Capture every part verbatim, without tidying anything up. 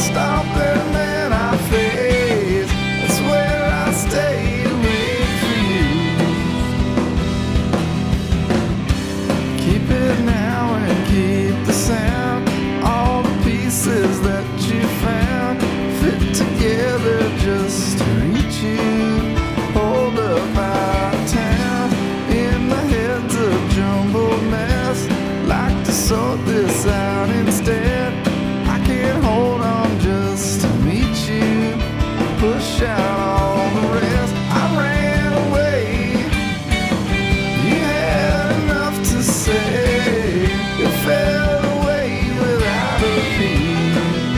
stop and then I fade. That's where I stay to wait for you. Keep it now and keep the sound. All the pieces that you found fit together just to reach you. Hold up our town in the heads of jumbled mess. Like to sort this out instead. I can't hold on just to meet you. Push out all the rest. I ran away. You had enough to say. You fell away without a peep.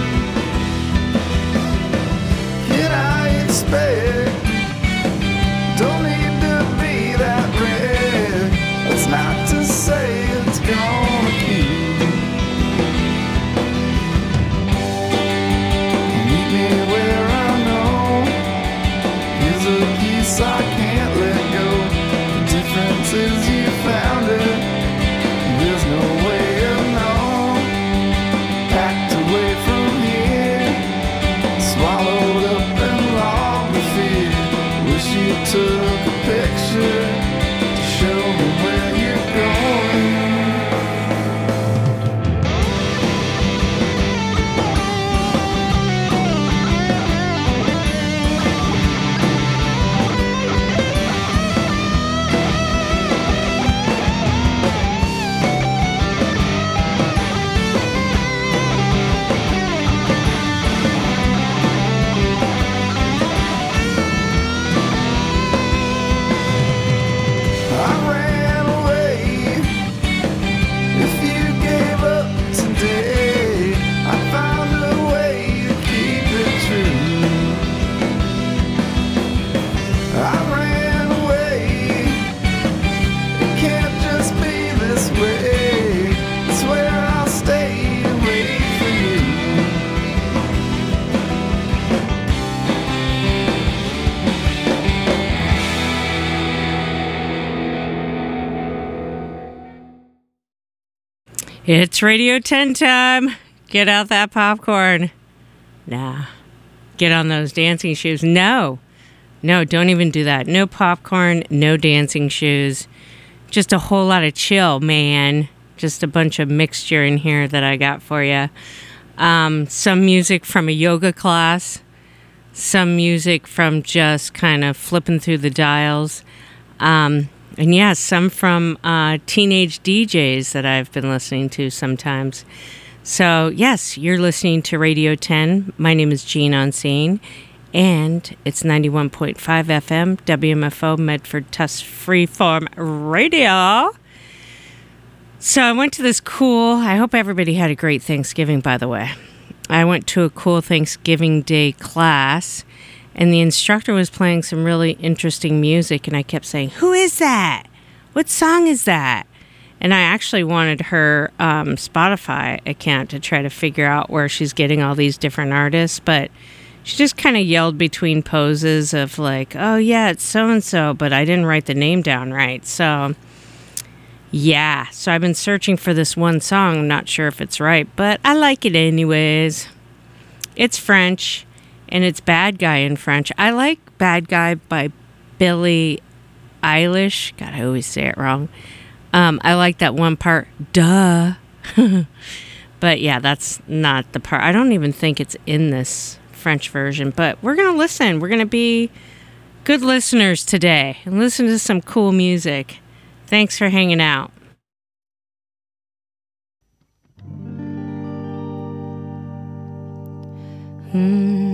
Can I expect? Don't need to be that red. That's not to say it's gonna keep. Meet me where I know. Here's a piece I can't let go. The difference is you found it. There's no way of knowing. Packed away from here, swallowed up and logged the fear. Wish you took a picture to show me where you're going. I ran away. If you gave up today, I found a way to keep it true. I ran away. It can't just be this way. It's where I'll stay to wait for you. It's Radio ten time. Get out that popcorn. Nah. Get on those dancing shoes. No. No, don't even do that. No popcorn, no dancing shoes. Just a whole lot of chill, man. Just a bunch of mixture in here that I got for you. Um, some music from a yoga class. Some music from just kind of flipping through the dials. Um... And yes, some from uh, teenage D Js that I've been listening to sometimes. So yes, you're listening to Radio ten. My name is Jean Unseen, and it's ninety-one point five F M, W M F O, Medford Tufts Freeform Radio. So I went to this cool, I hope everybody had a great Thanksgiving, by the way. I went to a cool Thanksgiving Day class, and the instructor was playing some really interesting music, and I kept saying, "Who is that? What song is that?" And I actually wanted her um, Spotify account to try to figure out where she's getting all these different artists, but she just kind of yelled between poses of like, "Oh yeah, it's so-and-so," but I didn't write the name down right. So yeah, so I've been searching for this one song. I'm not sure if it's right, but I like it anyways. It's French. And it's Bad Guy in French. I like Bad Guy by Billie Eilish. God, I always say it wrong. Um, I like that one part, duh. But yeah, that's not the part. I don't even think it's in this French version. But we're going to listen. We're going to be good listeners today and listen to some cool music. Thanks for hanging out. Hmm.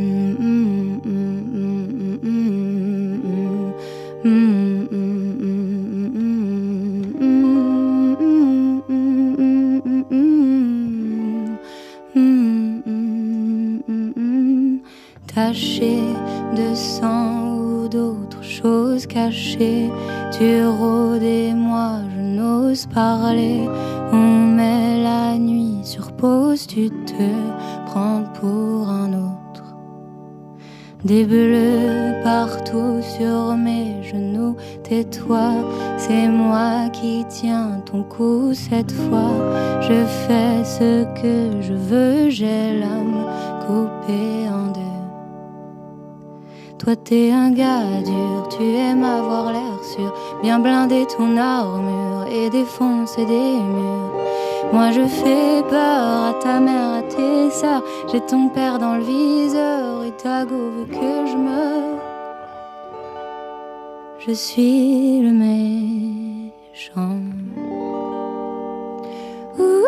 Taché de sang ou d'autres choses cachées, tu rôdes et moi je n'ose parler. On met la nuit sur pause, tu te prends pour un autre. Des bleus partout sur mes genoux, tais-toi, c'est moi qui tiens ton cou cette fois. Je fais ce que je veux, j'ai l'âme coupé en deux. Toi t'es un gars dur, tu aimes avoir l'air sûr, bien blinder ton armure et défoncer des murs. Moi je fais peur à ta mère, à tes sœurs, j'ai ton père dans le viseur et ta go veut que je meure. Je suis le méchant. Ouh.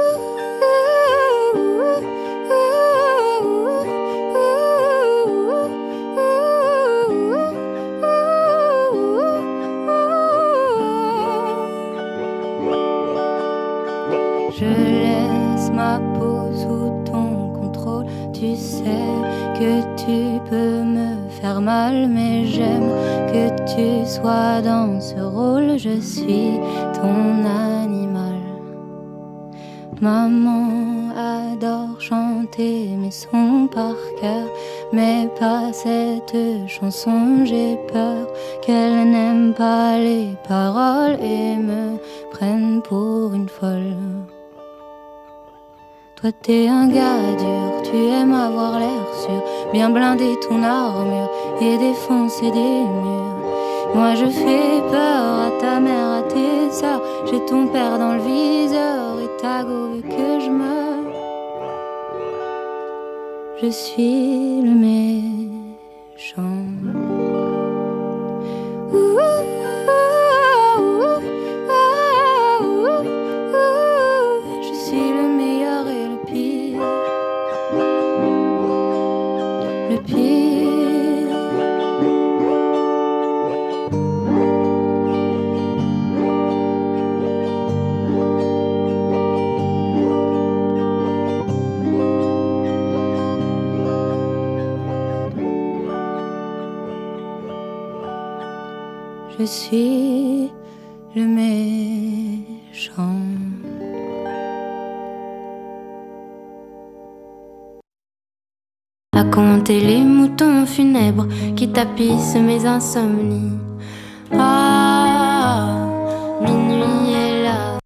Je laisse ma peau sous ton contrôle. Tu sais que tu peux me faire mal, mais j'aime que tu sois dans ce rôle. Je suis ton animal. Maman adore chanter mes sons par cœur, mais pas cette chanson. J'ai peur qu'elle n'aime pas les paroles et me prenne pour une folle. Toi t'es un gars dur, tu aimes avoir l'air sûr, bien blinder ton armure et défoncer des murs. Moi je fais peur à ta mère, à tes sœurs, j'ai ton père dans le viseur et ta go veut que je meure. Je suis le méchant. Ouh. Je suis le méchant. À compter les moutons funèbres qui tapissent mes insomnies. Ah, minuit est là.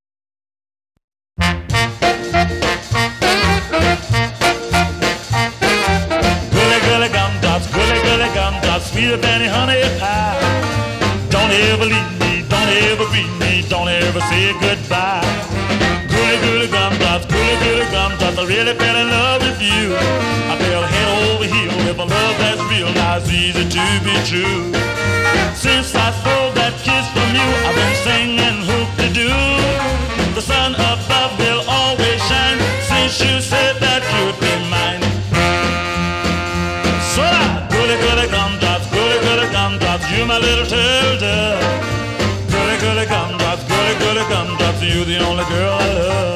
Gully, gully gumdrops, gully, gully gumdrops, sweeter than a honey pie. Don't ever leave me, don't ever grieve me, don't ever say goodbye. Gully, gully gumdrops, gully, gully gumdrops, I really fell in love with you. I fell head over heels with a love that's real, now it's easy to be true. Since I stole that kiss from you, I've been singing hoop-de-doo. The sun above will always shine, since you said that you'd be mine. So now, gully, gully gumdrops, gully, gully gumdrops, you're my little turtle dove. Gully, gully gumdrops, gully, gully gumdrops, you're the only girl I love.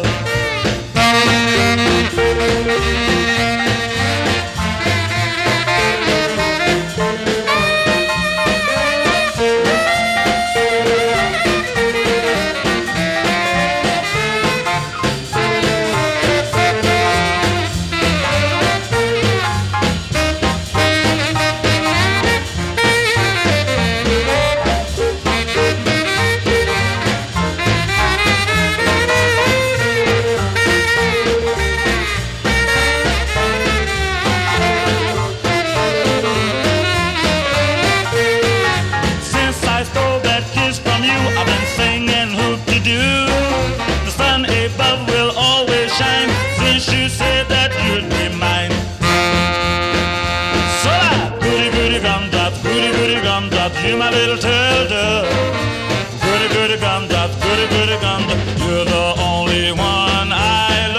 You're my little turtle dove. Goody, goody gumdrops, goody, goody gumdrops, you're the only one I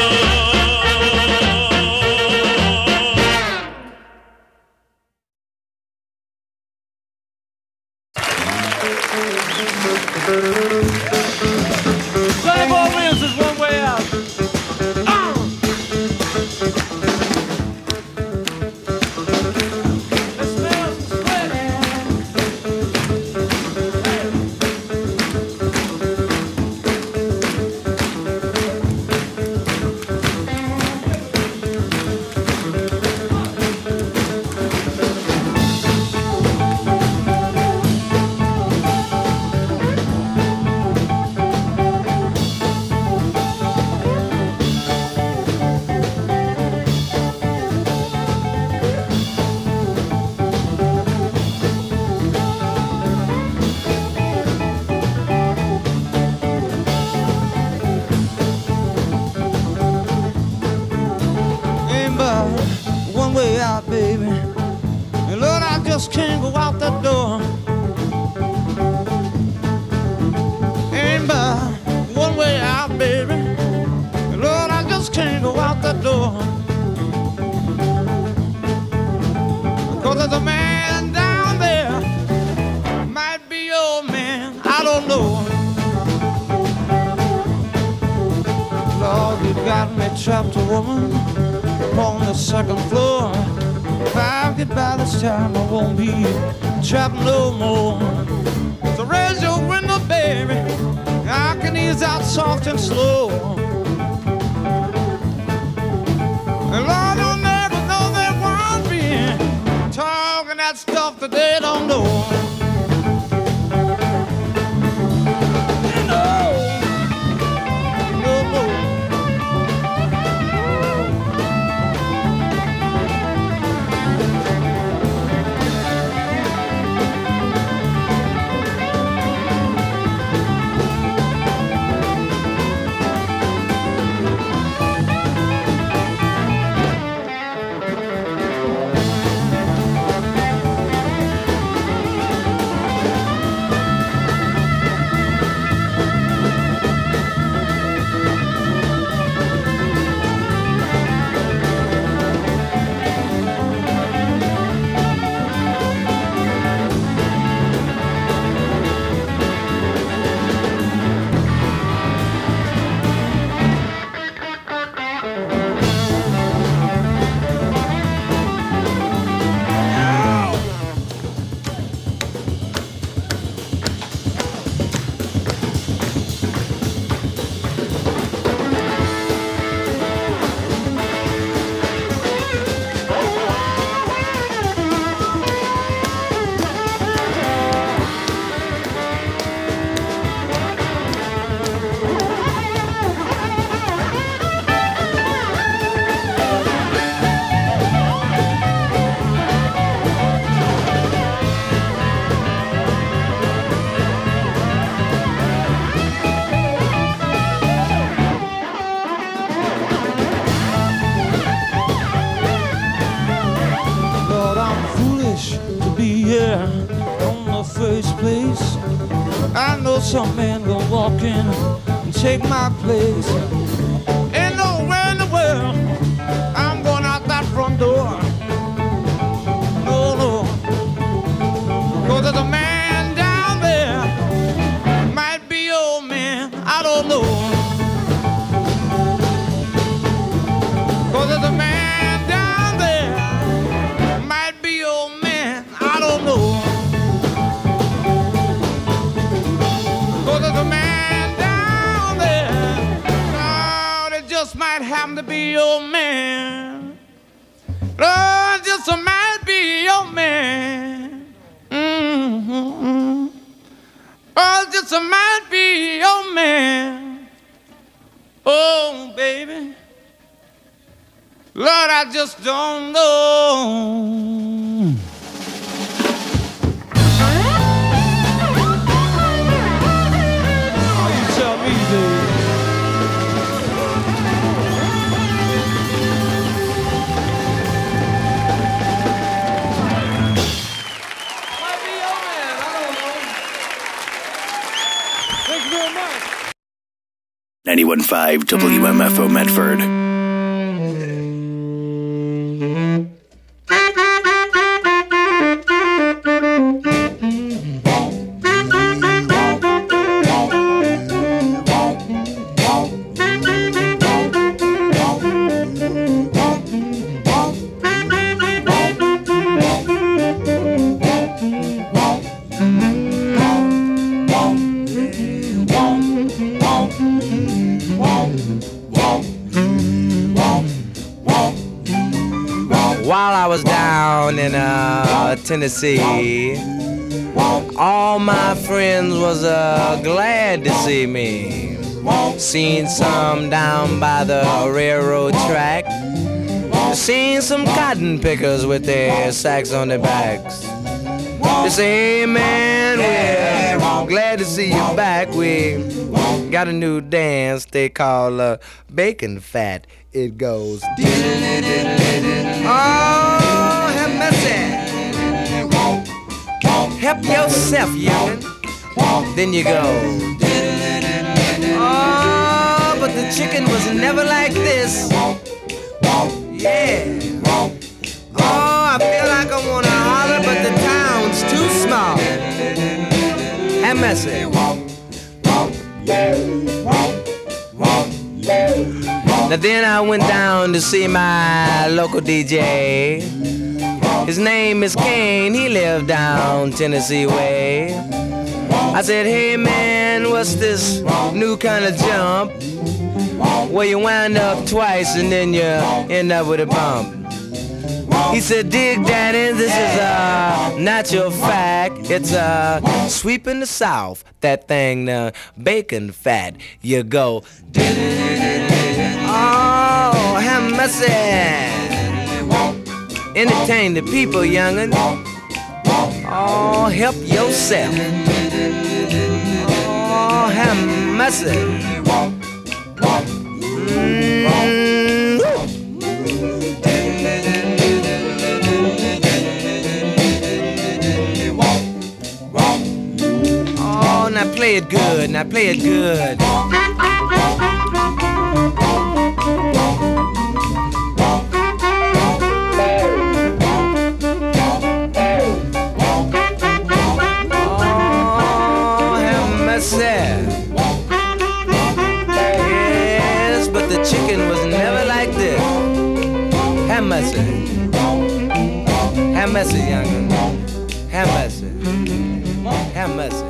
love. Sonny Boy Williams is one way out. one way out, baby. And Lord, I just can't go out that door. Ain't but one way out, baby. And Lord, I just can't go out that door. Cause there's a man down there, might be your man, I don't know. Lord, you got me trapped, a woman, on the second floor. If I get by this time, I won't be trapped no more. So raise your window, baby, I can ease out soft and slow. And Lord, you'll never know they want me talking that stuff that they don't know. I know some man gonna walk in and take my place. Ain't nowhere in the world I'm going out that front door. No, no. Cause there's a man down there, might be your man, I don't know. Cause there's a man down there, might be your man, I don't know. Might happen to be your man. Lord, just might be your man. Mm-hmm. Oh, just might be your man. Oh, baby. Lord, I just don't know. Oh, you tell me, baby. ninety-one point five W M F O Medford. While I was down in uh, Tennessee, all my friends was uh, glad to see me. Seen some down by the railroad track. Seen some cotton pickers with their sacks on their backs. They say, hey man, we're glad to see you back. We got a new dance they call uh, bacon fat. It goes. Oh, yourself, youngin'. Then you go. Oh, but the chicken was never like this. Yeah. Oh, I feel like I wanna holler, but the town's too small and messy. Now then I went down to see my local D J. His name is Kane, he lived down Tennessee way. I said, hey man, what's this new kind of jump? Where you wind up twice and then you end up with a bump. He said, dig daddy, this is a natural fact. It's a sweep in the South, that thing, the bacon fat. You go, oh, have mercy. Entertain the people, young'un. Oh, help yourself. Oh, have mercy. Mm. Oh, now play it good. Now play it good. Yes, but the chicken was never like this. Have mercy. Have mercy, young'un. Have mercy. Have mercy.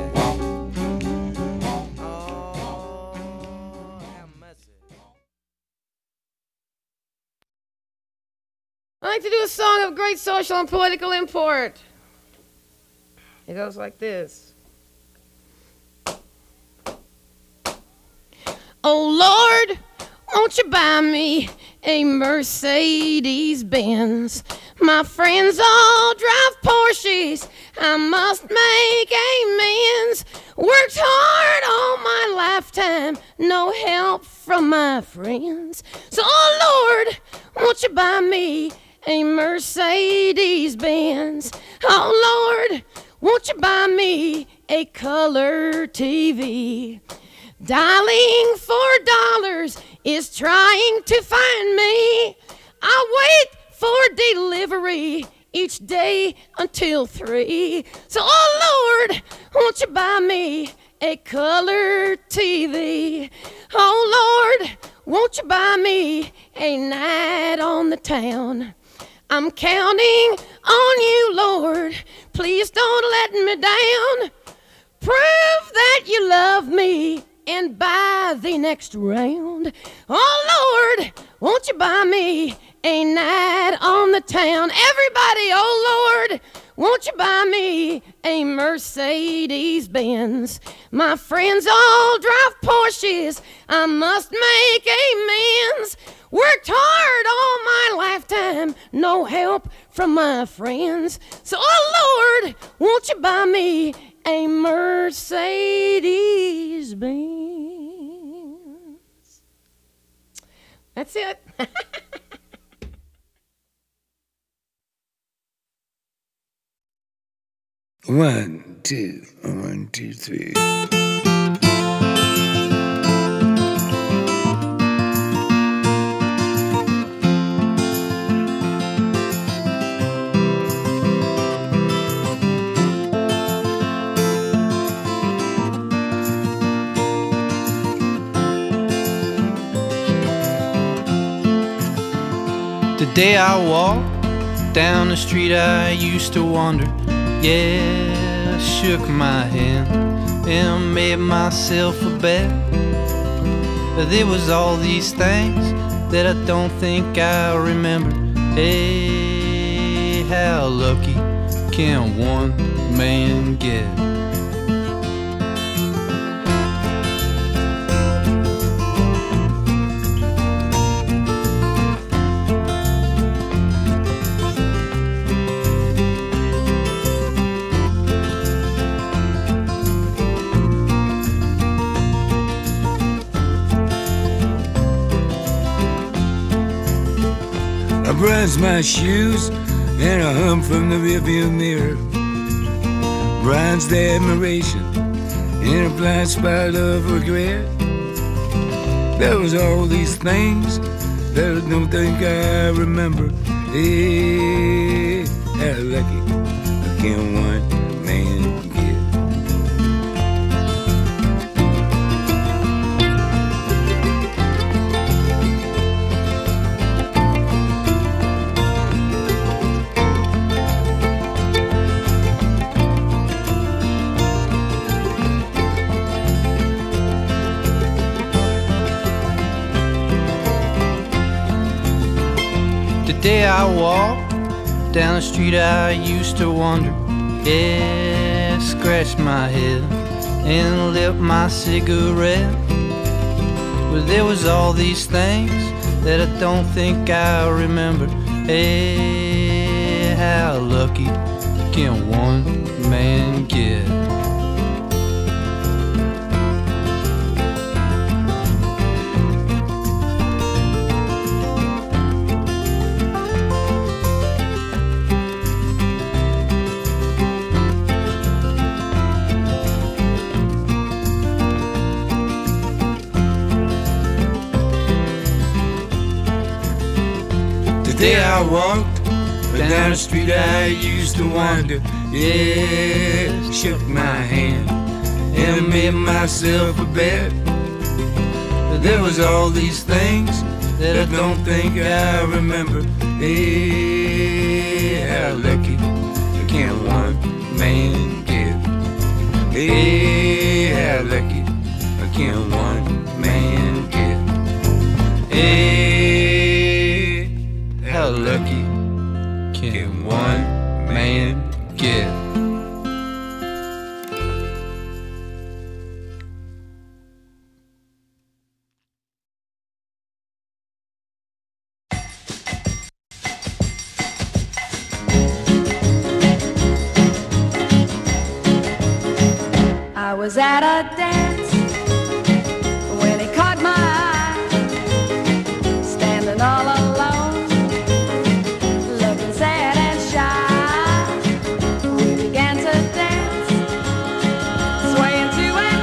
I like to do a song of great social and political import. It goes like this. Oh Lord, won't you buy me a Mercedes Benz? My friends all drive Porsches, I must make amends. Worked hard all my lifetime, no help from my friends. So oh Lord, won't you buy me a Mercedes Benz? Oh Lord, won't you buy me a color T V? Dialing for dollars is trying to find me. I wait for delivery each day until three. So, oh Lord, won't you buy me a color T V? Oh Lord, won't you buy me a night on the town? I'm counting on you, Lord. Please don't let me down. Prove that you love me and buy the next round. Oh Lord, won't you buy me a night on the town? Everybody, oh Lord, won't you buy me a Mercedes Benz? My friends all drive Porsches, I must make amends. Worked hard all my lifetime, no help from my friends. So oh Lord, won't you buy me a Mercedes Benz? That's it. One, two, one, two, three. The day I walked down the street I used to wander, yeah, I shook my hand and made myself a bet. But there was all these things that I don't think I remember. Hey, how lucky can one man get? I brush my shoes and I hum from the rearview mirror. bronzed admiration in a blind spot of regret. There was all these things that I don't think I remember. Hey, how lucky can one man get? The day I walked down the street I used to wander, yeah, scratch my head and lit my cigarette. But there was all these things that I don't think I remember. Hey, how lucky can one man get? The day I walked down the street I used to wander, yeah, shook my hand and made myself a bet. There was all these things that I don't think I remember. Hey, how lucky can one man get? Hey, how lucky can one man get? Hey, how lucky can one man get? I was at a dance when he caught my eye, standing all alone, looking sad and shy. We began to dance, swaying to and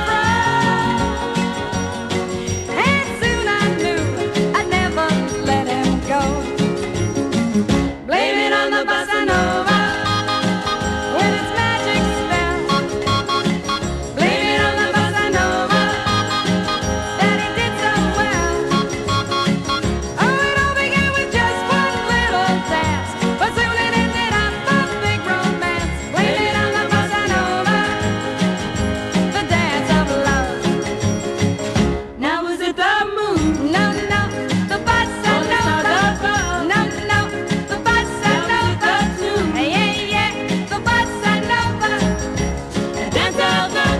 fro, and soon I knew I'd never let him go. Blame it on the bossa nova with its magic spell. Blame it on the bossa nova that he did so well. Oh, it all began with just one little dance, but soon it ended up a big romance. Blame it on the bossa nova, the dance of love. Now was it the moon? No, no, the bossa nova. No, no, the bossa nova. Yeah, yeah, the bossa nova, the dance of love.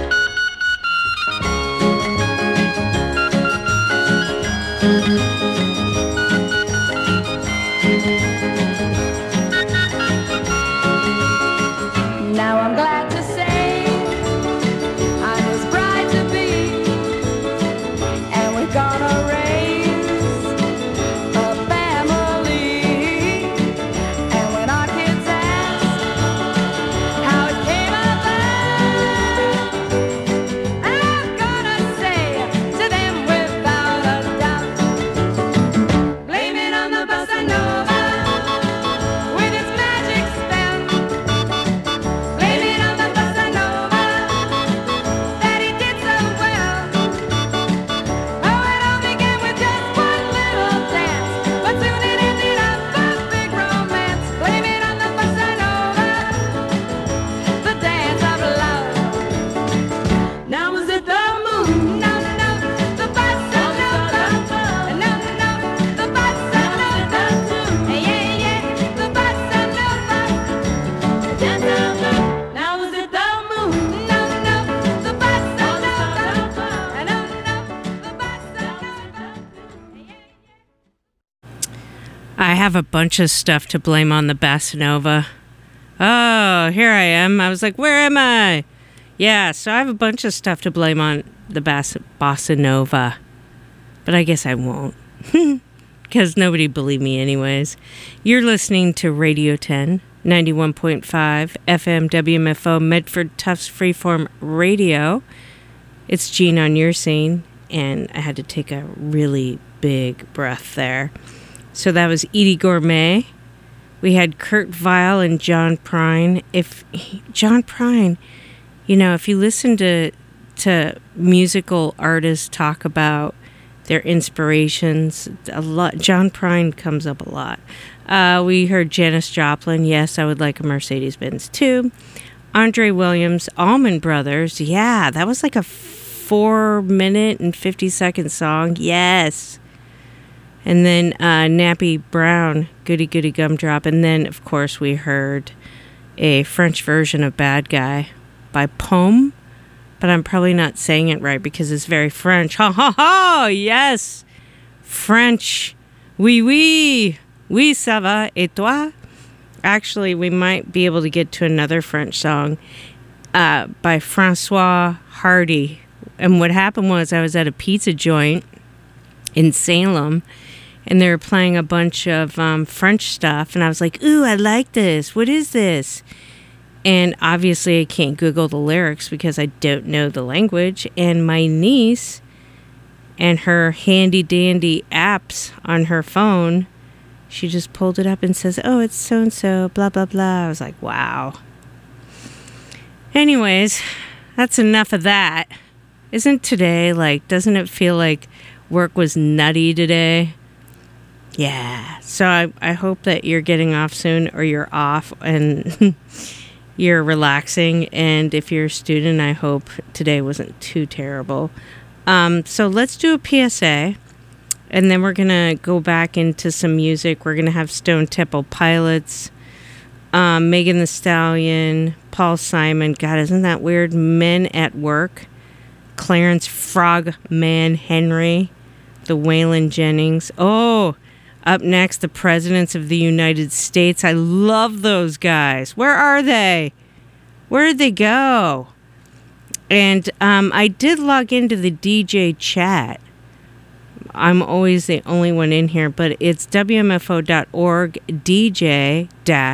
Now I'm glad to say I'm his bride to be, and we're gonna raise a family. And when our kids ask how it came about, I'm gonna say to them without a doubt, blame it on the bossa nova with its magic spell. Blame it on the bossa nova that he did so well. Oh, it all began with just one little dance, but soon it ended up a big romance. Blame it on the bossa nova, the dance of love. Now was it the moon? No, no, the bossa nova. No, no, the bossa nova. Yeah, yeah, the bossa nova, the dance of love. Now was it the moon? No, no, the bossa nova. No, no, the bossa nova. I have a bunch of stuff to blame on the bossa nova. Oh, here I am. I was like, where am I? Yeah, so I have a bunch of stuff to blame on the bass- bossa nova. But I guess I won't. Because nobody believed me anyways. You're listening to Radio ten, ninety-one point five F M W M F O, Medford Tufts Freeform Radio. It's Gene on your scene, and I had to take a really big breath there. So that was Edie Gourmet. We had Kurt Vile and John Prine. If John Prine, you know, if you listen to to musical artists talk about their inspirations, a lot. John Prine comes up a lot. Uh, we heard Janis Joplin. Yes, I would like a Mercedes-Benz too. Andre Williams, Allman Brothers. Yeah, that was like a four minute and fifty second song. Yes. And then uh, Nappy Brown, Goody Goody Gumdrop. And then, of course, we heard a French version of Bad Guy by Pomme. But I'm probably not saying it right because it's very French. Ha ha ha! Yes! French. Oui, oui. Oui, ça va. Et toi? Actually, we might be able to get to another French song uh, by Francois Hardy. And what happened was I was at a pizza joint in Salem, and they were playing a bunch of um, French stuff, and I was like, ooh, I like this. What is this? And obviously I can't Google the lyrics because I don't know the language. And my niece and her handy-dandy apps on her phone, she just pulled it up and says, oh, it's so-and-so, blah, blah, blah. I was like, wow. Anyways, that's enough of that. Isn't today, like, doesn't it feel like work was nutty today? Yeah. So I, I hope that you're getting off soon, or you're off and you're relaxing. And if you're a student, I hope today wasn't too terrible. Um, so let's do a P S A. And then we're going to go back into some music. We're going to have Stone Temple Pilots, um, Megan Thee Stallion, Paul Simon. God, isn't that weird? Men at Work. Clarence Frogman Henry, the Waylon Jennings. Oh, up next, the Presidents of the United States. I love those guys. Where are they? Where did they go? And um, I did log into the D J chat. I'm always the only one in here, but it's W M F O dot org D J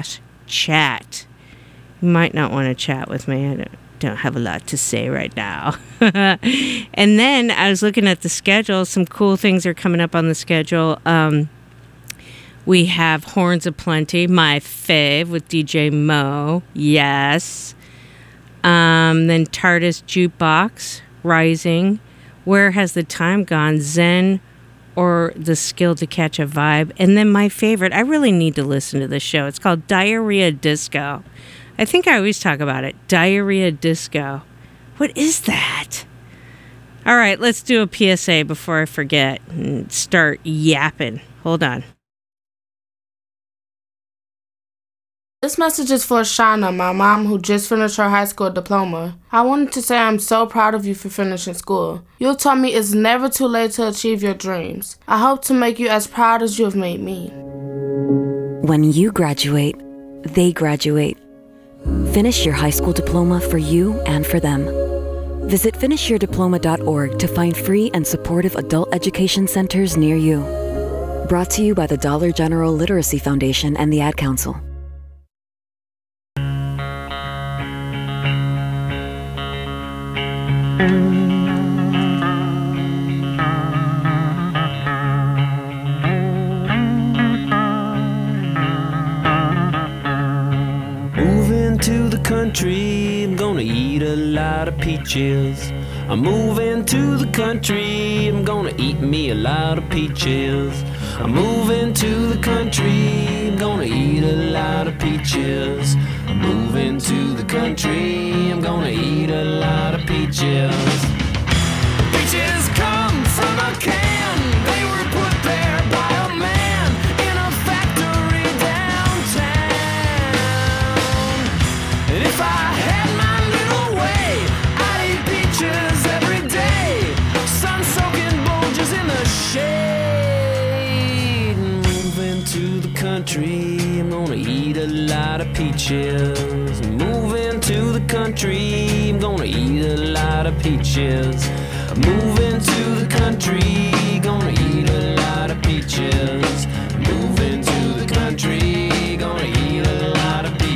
chat. You might not want to chat with me. I don't. Don't have a lot to say right now. And then I was looking at the schedule. Some cool things are coming up on the schedule. Um, we have Horns of Plenty, my fave, with D J Mo. Yes. Um, then TARDIS Jukebox, Rising. Where Has the Time Gone? Zen or The Skill to Catch a Vibe. And then my favorite, I really need to listen to this show. It's called Diarrhea Disco. I think I always talk about it. Diarrhea Disco. What is that? All right, let's do a P S A before I forget and start yapping. Hold on. This message is for Shauna, my mom, who just finished her high school diploma. I wanted to say I'm so proud of you for finishing school. You told me it's never too late to achieve your dreams. I hope to make you as proud as you have made me. When you graduate, they graduate. Finish your high school diploma for you and for them. Visit finish your diploma dot org to find free and supportive adult education centers near you. Brought to you by the Dollar General Literacy Foundation and the Ad Council. Moving to the country, I'm gonna eat a lot of peaches. I'm moving to the country, I'm gonna eat me a lot of peaches. I'm moving to the country, I'm gonna eat a lot of peaches. I'm moving to the country, I'm gonna eat a lot of peaches. Peaches come from a can, they were put there by a man in a factory downtown. And if I had my little way, I'd eat peaches every day, sun-soaking bulges in the shade. Moving to the country, I'm gonna eat a lot of peaches. Moving to the country, I'm gonna eat a lot of peaches. Moving to the country, gonna eat a lot of peaches. Moving to the country, gonna eat a lot of peaches.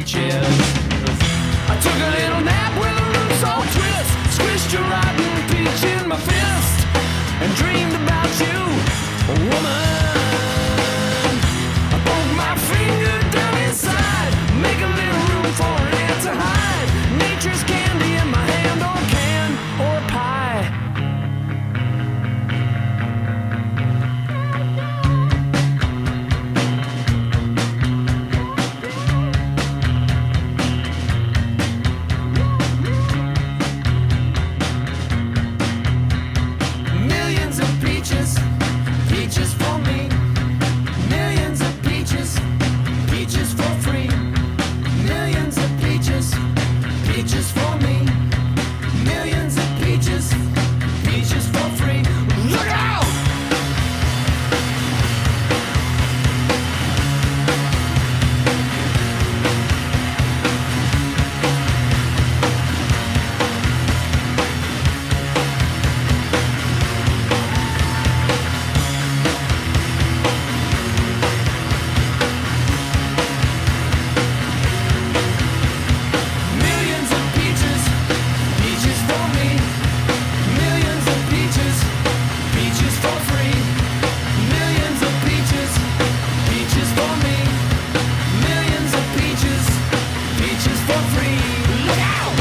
Millions of peaches, peaches for me. Millions of peaches, peaches for free. Millions of peaches, peaches for me. Millions of peaches, peaches for free. Look out!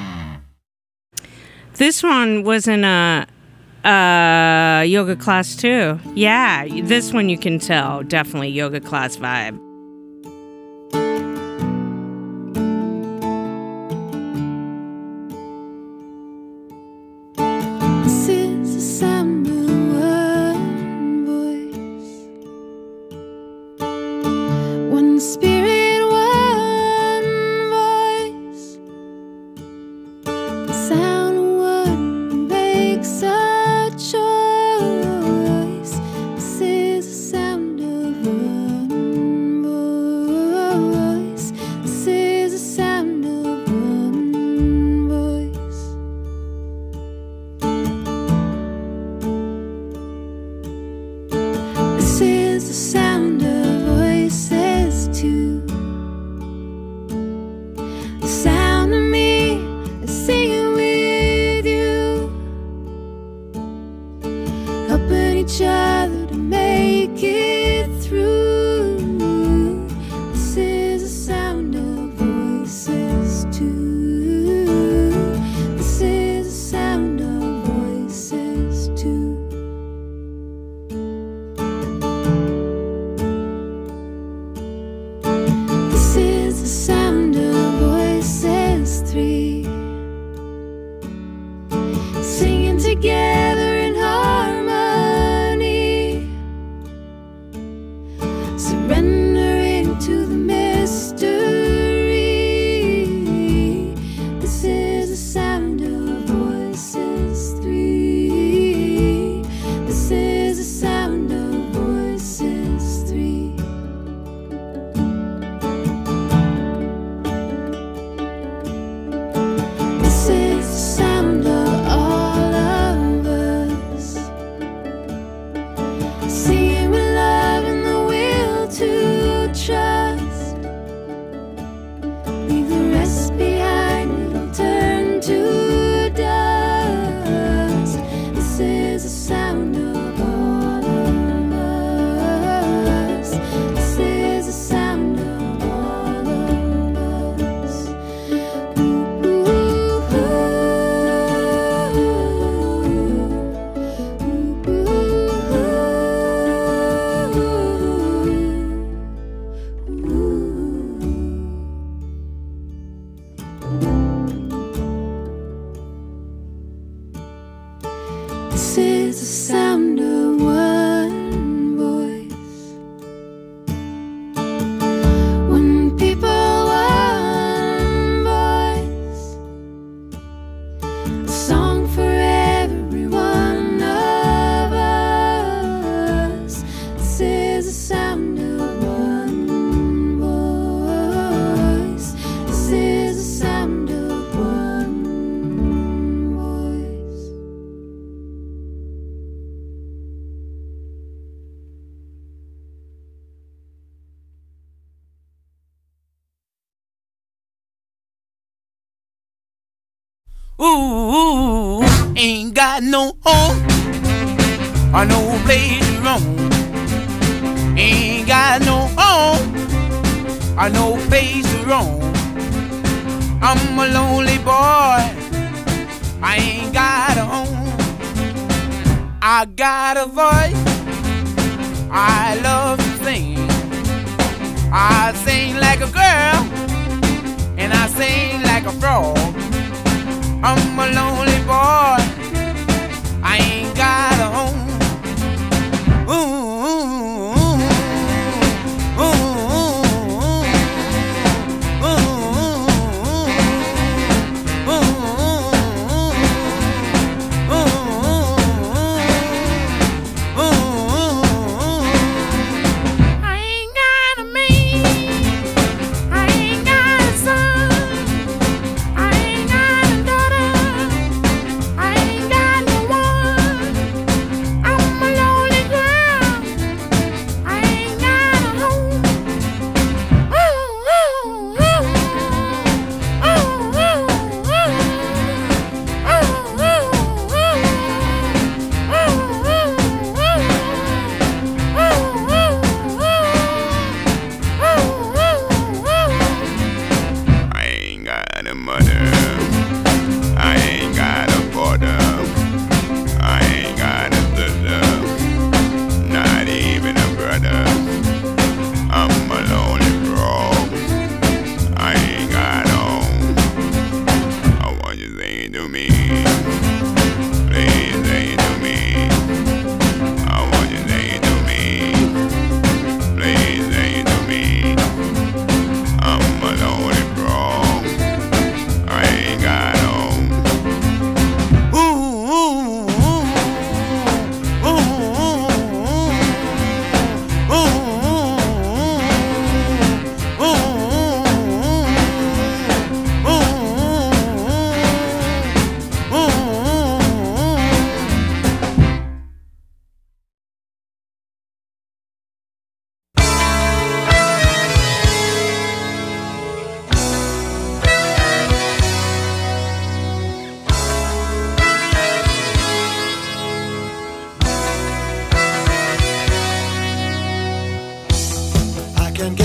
This one was in a, a yoga class too. Yeah, this one you can tell. Definitely yoga class vibe. This is the sound of one voice, one spirit, one voice. The sound of one makes a choice. This is the sound of one voice. This is the sound of one voice. This is the sound of voices too. The sound of me singing with you, helping each other to make it through. This is the sound of voices too. This is the sound of voices too. This is the sound of voices three, singing together in harmony, surrendering to the mystery. This is the sound of voices three. This is the sound of voices three. This is the sound of all of us, singing with love and the will to trust. Leave the rest behind, it'll turn to dust. This is the sound of all of us. This is the sound of all of us. This is the sound of one voice, one people, one voice. A song for every one of us. This is the sound of one voice. This is the sound of one voice. Ooh, ain't got no home or no place to roam. Ain't got no home or no place to roam. I'm a lonely boy, I ain't got a home. I got a voice, I love to sing. I sing like a girl and I sing like a frog. I'm a lonely boy, I ain't got a home. Ooh, ooh, ooh, ooh, I ain't got a man, I ain't got a son, I ain't got a daughter.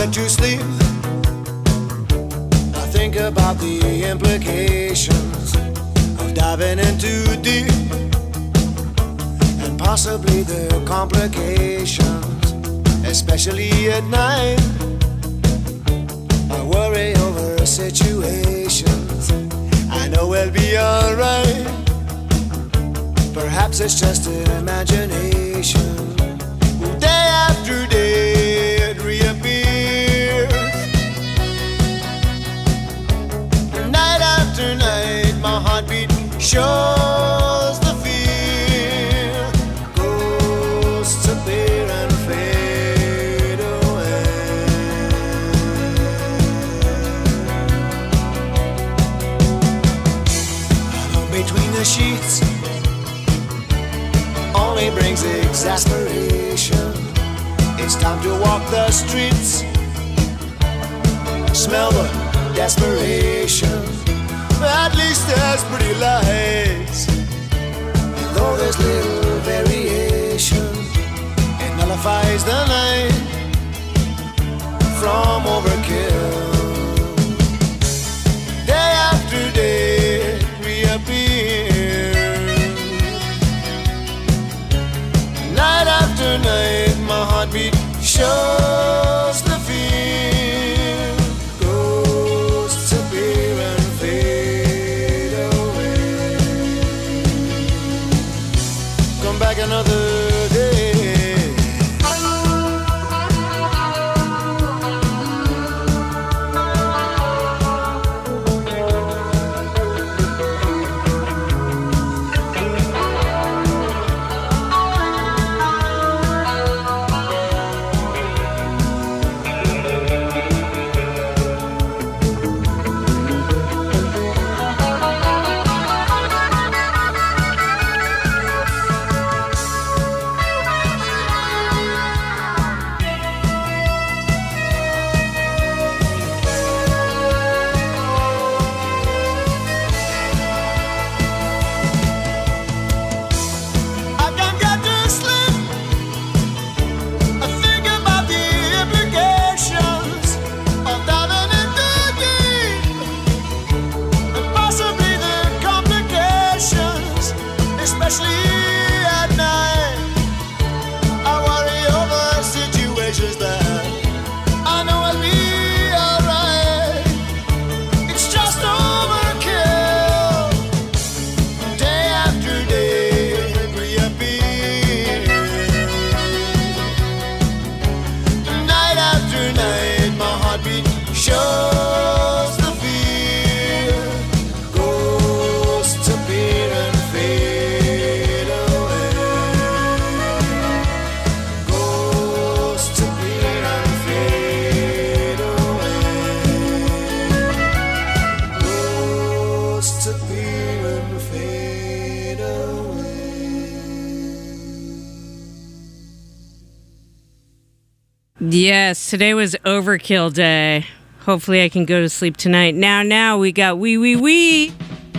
going to sleep, I think about the implications of diving in too deep, and possibly the complications, especially at night. I worry over situations I know we'll be alright. Perhaps it's just an imagination. Day after day it reappears. Night after night my heartbeat shows the fear. Ghosts appear and fade away. Alone between the sheets only brings exasperation. It's time to walk the streets, smell the desperation. At least there's pretty lights, and though there's little variation, it nullifies the night from overkill. Day after day it reappears. Night after night my heartbeat shows the fear. Ghosts appear and fade away. Come back another day. Yes, today was overkill day. Hopefully I can go to sleep tonight. Now, now we got wee wee wee.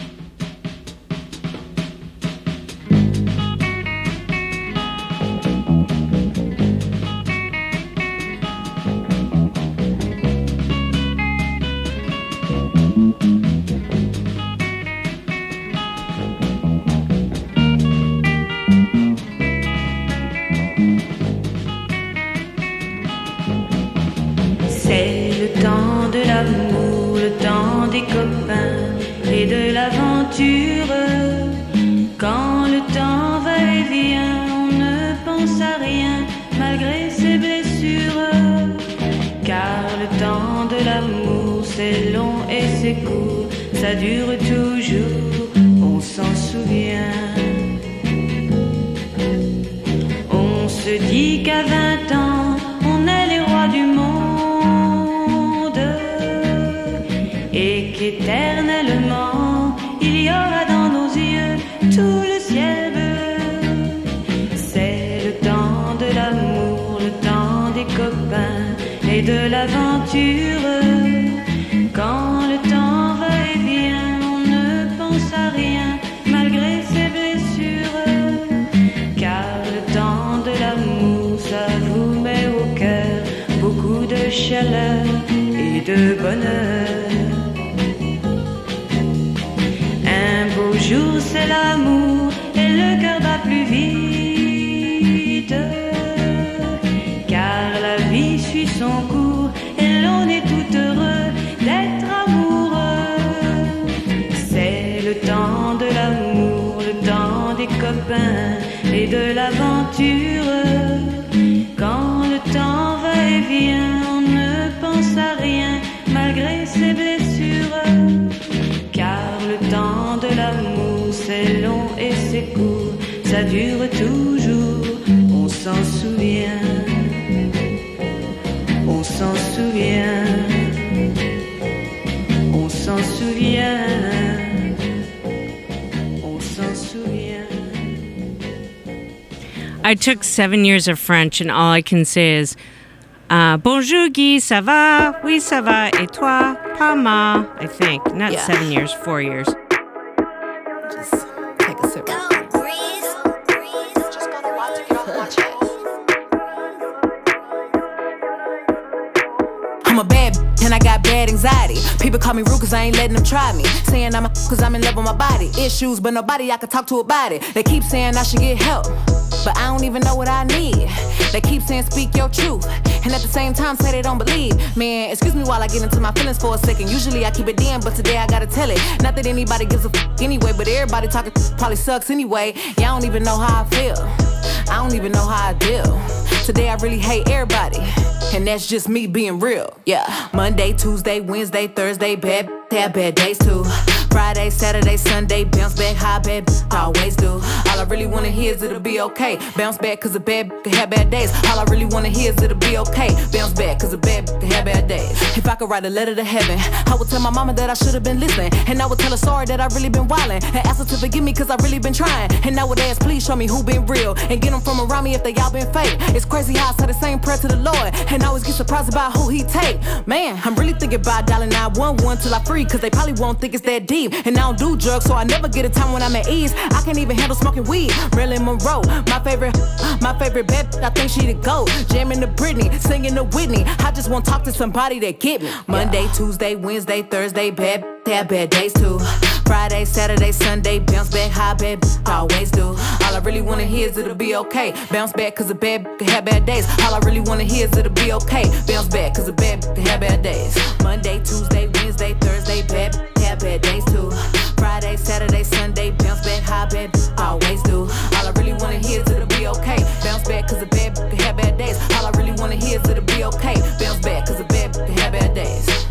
Et de l'aventure, quand le temps va et vient, on ne pense à rien malgré ses blessures. Car le temps de l'amour c'est long et c'est court, ça dure toujours, on s'en souvient. On se dit qu'à vingt ans, on est les rois du monde et qu'éternellement il y aura dans nos yeux tout le ciel bleu. C'est le temps de l'amour, le temps des copains et de l'aventure. Quand le temps va et vient, on ne pense à rien malgré ses blessures. Car le temps de l'amour, ça vous met au cœur beaucoup de chaleur. de bonheur. Un beau jour c'est l'amour et le cœur bat plus vite, car la vie suit son cours et l'on est tout heureux d'être amoureux. C'est le temps de l'amour, le temps des copains et de l'aventure. Quand le temps va et vient, on ne pense à rien malgré ses blessures. Car le temps de l'amour c'est long et c'est court, ça dure toujours, on s'en souvient, on s'en souvient, on s'en souvient, on s'en souvient. I took seven years of French, and all I can say is uh, Bonjour Guy, ça va? Oui, ça va. Et toi? Pas mal, I think. Not Yeah. seven years, four years. Just take a sip. I'm a bad b- and I got bad anxiety. People call me rude cause I ain't letting them try me. Saying I'm a cause I'm in love with my body. Issues, but nobody I can talk to about it. They keep saying I should get help, but I don't even know what I need. They keep saying speak your truth, and at the same time say they don't believe. Man, excuse me while I get into my feelings for a second. Usually I keep it in, but today I gotta tell it. Not that anybody gives a f anyway, but everybody talking probably sucks anyway. Yeah, I don't even know how I feel. I don't even know how I deal. Today I really hate everybody, and that's just me being real. Yeah. Monday, Tuesday, Wednesday, Thursday, bad they have bad days too. Friday, Saturday, Sunday, bounce back, high bad I always do. All I really wanna hear is it'll be okay. Bounce back cause a bad can have bad days. All I really wanna hear is it'll be okay. Bounce back cause a bad can have bad days. If I could write a letter to heaven, I would tell my mama that I should have been listening. And I would tell her sorry that I really been wildin'. And ask her to forgive me cause I really been trying. And I would ask please show me who been real. And get them from around me if they all been fake. It's crazy how I say the same prayer to the Lord, and I always get surprised about who he take. Man, I'm really thinking about dialing nine one one till I free. Cause they probably won't think it's that deep. And I don't do drugs, so I never get a time when I'm at ease. I can't even handle smoking weed. Marilyn Monroe, my favorite, my favorite bad, I think she the GOAT. Jamming to Britney, singing to Whitney. I just want to talk to somebody that get me. Monday, Tuesday, Wednesday, Thursday, bad, they have bad days too. Friday, Saturday, Sunday, bounce back, high bad, I always do. All I really wanna hear is it'll be okay. Bounce back cause a bad can have bad days. All I really wanna hear is it'll be okay. Bounce back cause a bad can have bad days. Monday, Tuesday, Wednesday, Thursday, bad, they have bad days too. Friday, Saturday, Sunday, bounce back, high bad, I always do. All I really wanna hear is it'll be okay. Bounce back cause a bad can have bad days. All I really wanna hear is it'll be okay. Bounce back cause a bad can have bad days.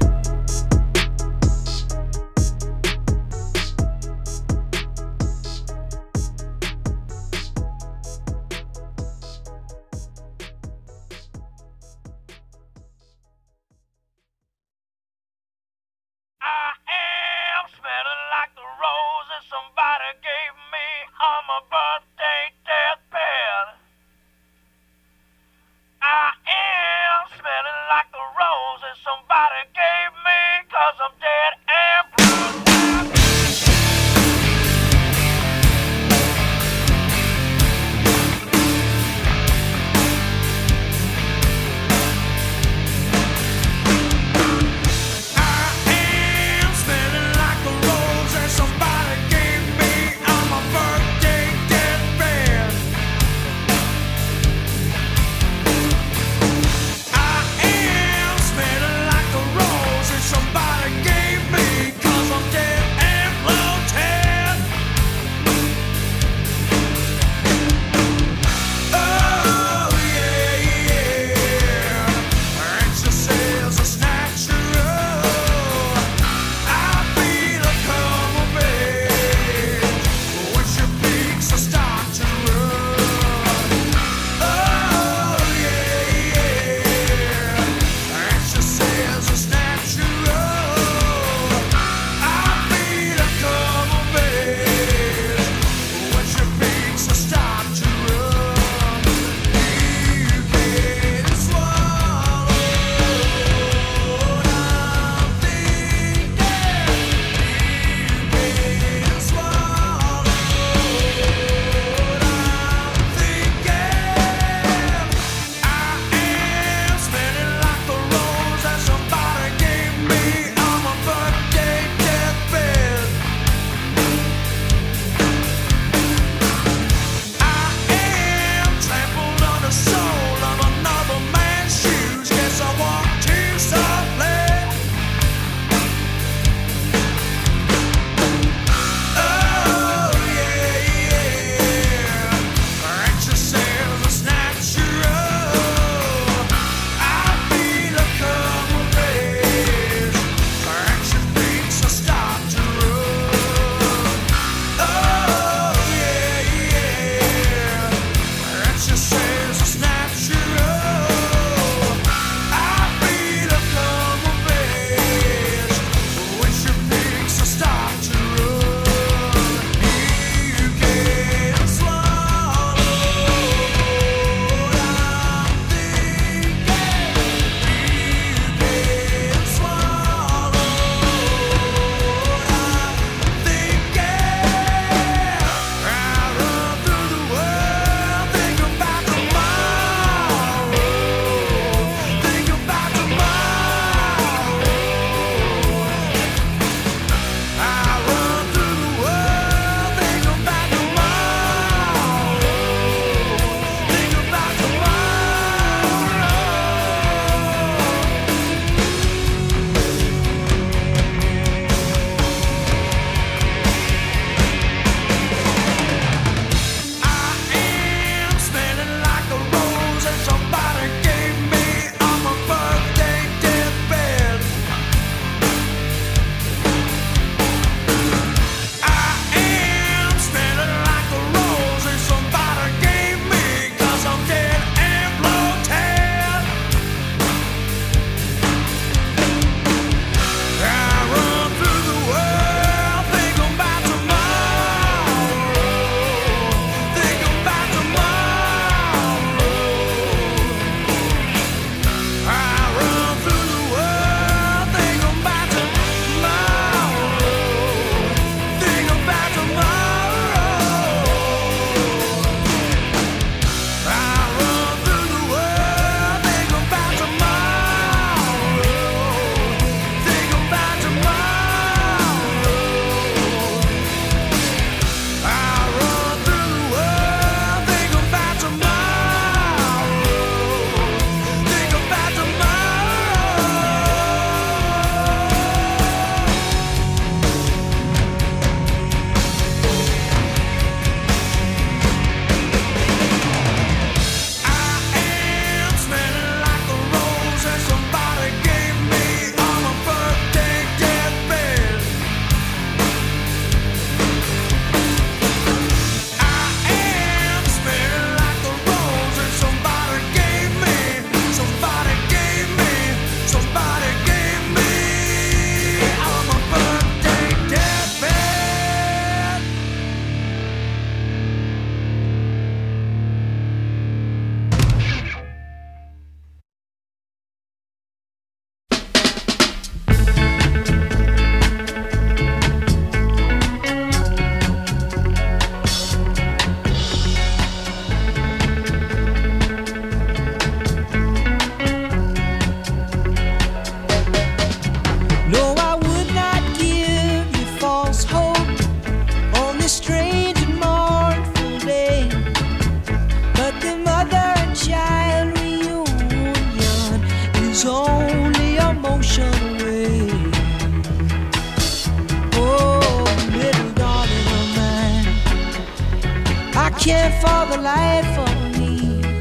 can't for the life of me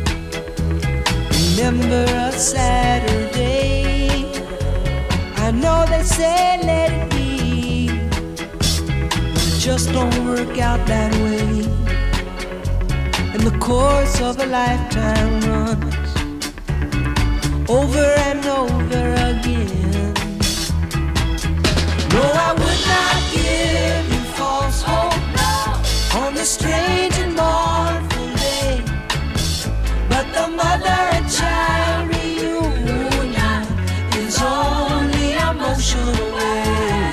remember a Saturday. I know they say let it be, but it just don't work out that way. And the course of a lifetime runs over and over again. No, I would not give you false hope on this strange and mournful day, but the mother and child reunion is only a motion away.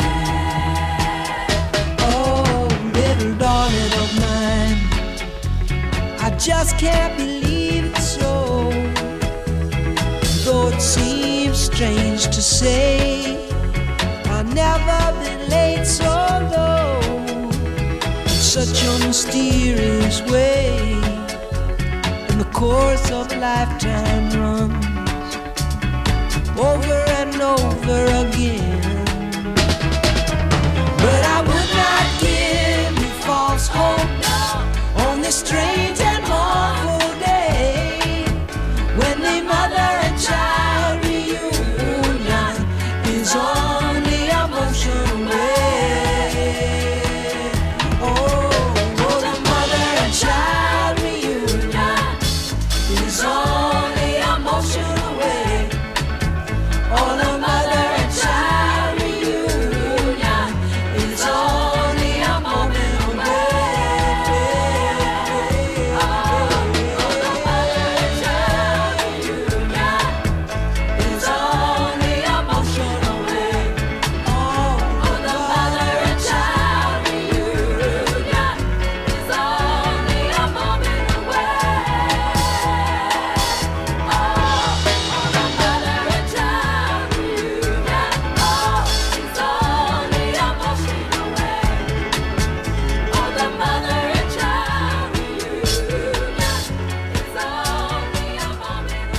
Oh, little darling of mine, I just can't believe it's so. Though it seems strange to say, I've never been late so low, in such a mysterious way. And the course of a lifetime runs over and over again. But I would not give you false hope on this strange and mournful day, when the mother and child reunion is only a motion away. Oh, oh, the mother and child reunion is only a motion away. Oh, the mother and child reunion is only a moment away. Oh, oh, the mother and child reunion is only a motion away. Oh, oh, the mother and child reunion is only a moment away. Oh, oh, the mother and child reunion, oh, it's only a motion away. Oh, the mother and child reunion is only a moment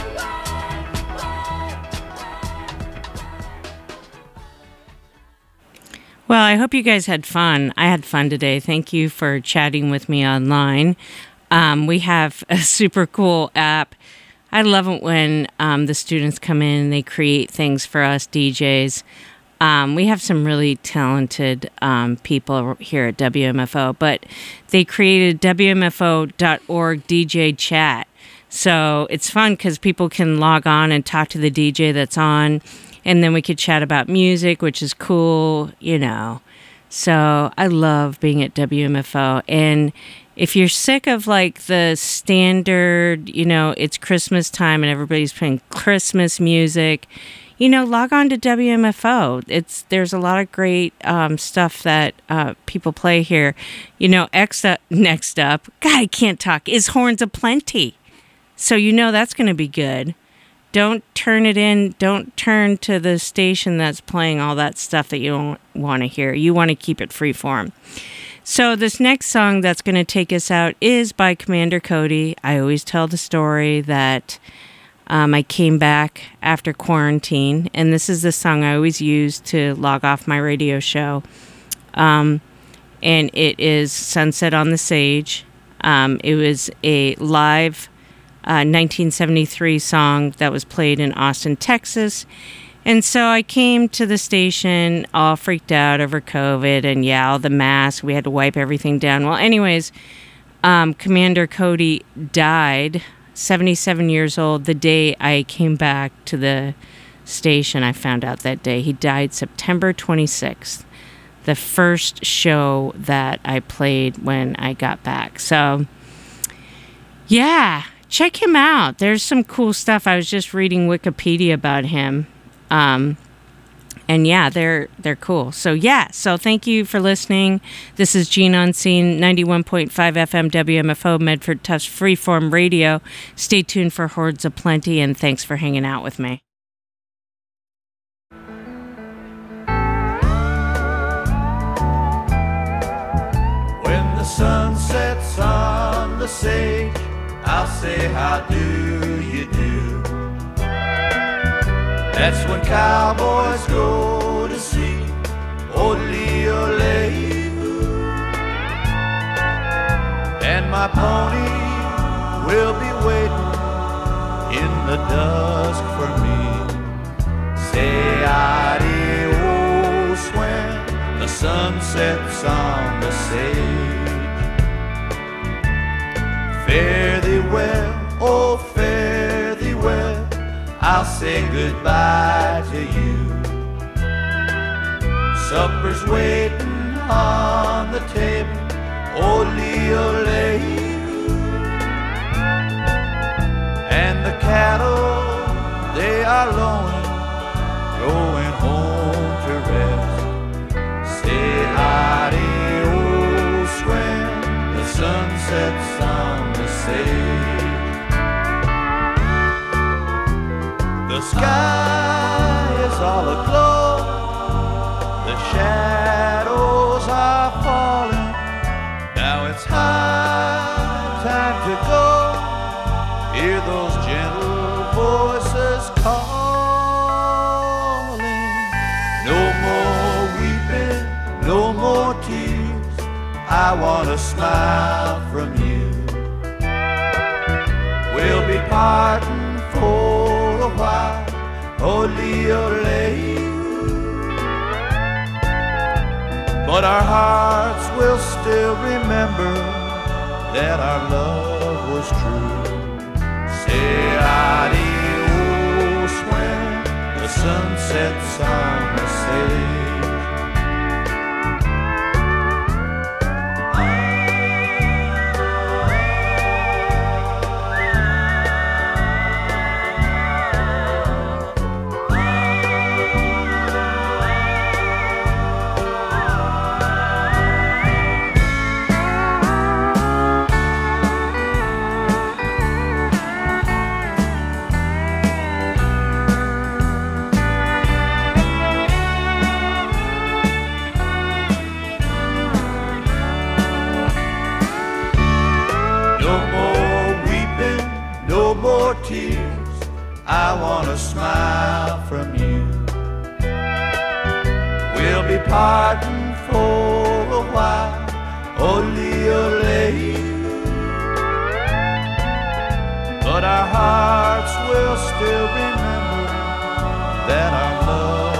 Well, I hope you guys had fun. I had fun today. Thank you for chatting with me online. Um, we have a super cool app. I love it when um, the students come in and they create things for us D Js. Um, we have some really talented um, people here at W M F O, but they created W M F O dot org D J chat. So it's fun because people can log on and talk to the D J that's on, and then we could chat about music, which is cool, you know. So I love being at W M F O. And if you're sick of like the standard, you know, it's Christmas time and everybody's playing Christmas music, you know, log on to W M F O. It's there's a lot of great um, stuff that uh, people play here. You know, next up, next up, God, I can't talk, is Horns of Plenty. So you know that's going to be good. Don't turn it in. Don't turn to the station that's playing all that stuff that you don't want to hear. You want to keep it freeform. So this next song that's going to take us out is by Commander Cody. I always tell the story that um, I came back after quarantine, and this is the song I always use to log off my radio show. Um, and it is Sunset on the Sage. Um, it was a live Uh, nineteen seventy-three song that was played in Austin, Texas. And so I came to the station all freaked out over COVID and yeah, all the masks. We had to wipe everything down. Well, anyways, um, Commander Cody died, seventy-seven years old, the day I came back to the station. I found out that day. He died September twenty-sixth, the first show that I played when I got back. So, yeah. Check him out. There's some cool stuff. I was just reading Wikipedia about him. Um, and yeah, they're they're cool. So yeah, so thank you for listening. This is Gene on Scene, ninety-one point five F M W M F O, Medford Tufts Freeform Radio. Stay tuned for Hordes of Plenty, and thanks for hanging out with me. When the sun sets on the sage, I'll say, how do you do? That's when cowboys go to see Ole Ole. And my my pony will be waiting in the dusk for me. Say adios when the sun sets on the sage. Fare thee well, oh fare thee well, I'll say goodbye to you. Supper's waiting on the table, ole ole. And the cattle, they are lowing, going home to rest. Say adios when the sun sets on the sage. The sky is all aglow, the shadows are falling. Now it's high time to go. Hear those gentle voices calling. No more weeping, no more tears. I want a smile from you. We'll be parting for a while, ole ole. But our hearts will still remember that our love was true. Say adios when the sun sets on the sage. Tears, I want a smile from you. We'll be parting for a while, ole ole. But our hearts will still remember that our love